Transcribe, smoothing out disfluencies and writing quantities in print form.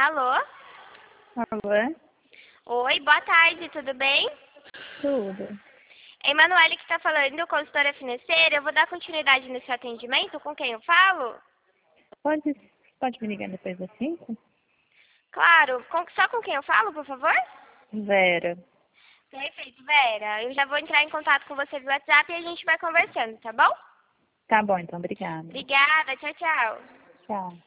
Alô? Alô? Oi, boa tarde, tudo bem? Tudo. Emanuele que está falando, consultora financeira. Eu vou dar continuidade no seu atendimento. Com quem eu falo? Pode me ligar depois das 5? Claro, só com quem eu falo, por favor? Vera. Perfeito, Vera. Eu já vou entrar em contato com você via WhatsApp e a gente vai conversando, tá bom? Tá bom, então, obrigada. Obrigada, tchau, tchau. Tchau.